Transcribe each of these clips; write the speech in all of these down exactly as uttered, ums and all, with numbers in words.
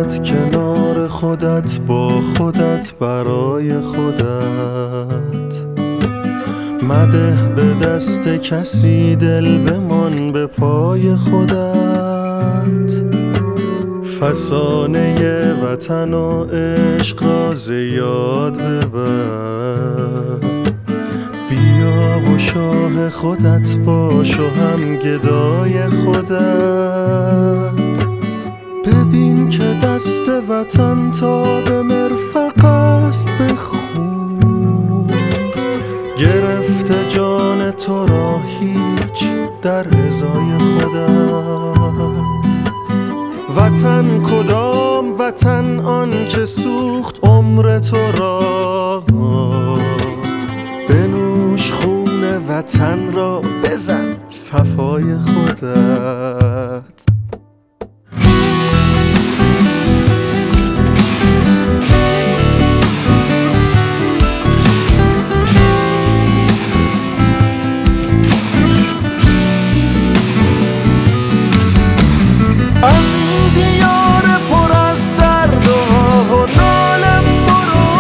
خودت، کنار خودت، با خودت، برای خودت. مده به دست کسی، دل بمان به پای خودت. فسانه وطن و عشق را ز یاد ببر. بیا و شاه خودت باش و هم گدای خودت. ببین که دست وطن تا به مرفق است به خون. گرفته جان تو را هیچ در ازای خودت. وطن کدام وطن؟ آن که سوخت عمر تو را. بنوش خون وطن را، بزن صفای خودت. از این دیار پر از درد و آه و نالم برو.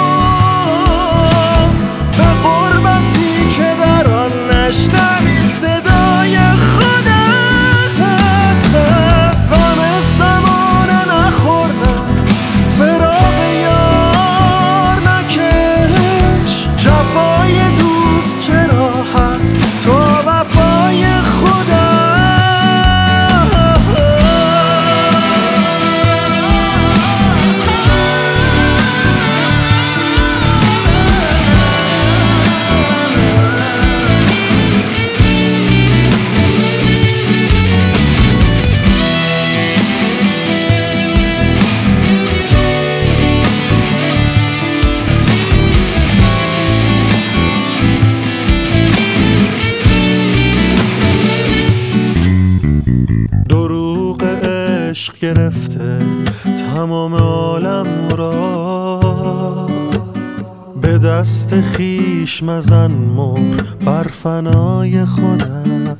به غربتی که در آن نشنوی صدای خودت. غم زمانه نخور، نه فراق یار نکش. جفای دوست چرا هست تا وفای خودت. دروغ عشق گرفته تمام عالم را. به دست خویش مزن مهر بر فنای خودت.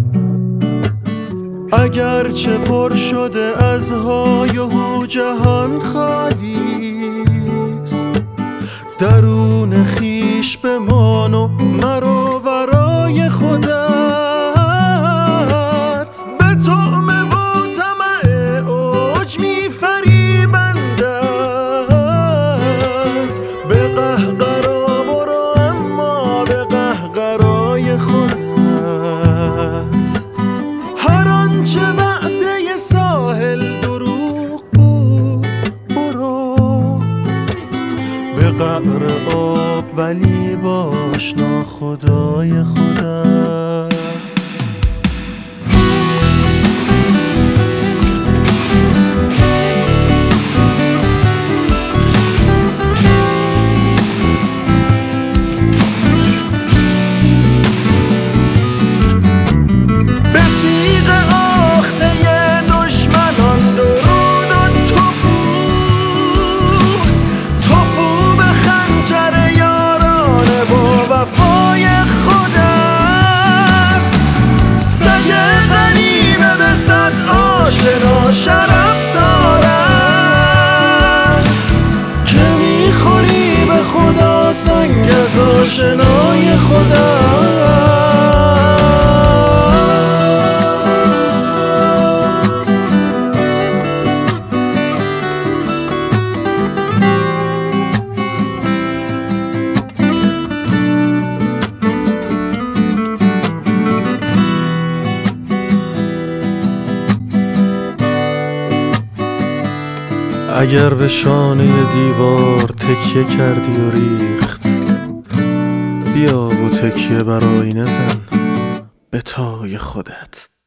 اگرچه پر شده از های و هو جهان خالیست. درون خویش بمان و مرو ورای خودت. طعمه و طمع اوج می فریبندت. به قهقرا برو اما به قهقرای خودت. هر آنچه وعده ساحل دروغ بود برو. به قعر آب ولی باش ناخدای خودت. آشنا شرف دارن که میخوری به خدا سنگ از آشنای خدا. اگر به شانه دیوار تکیه کردی و ریخت. بیا و تکیه بر آینه زن به تای خودت.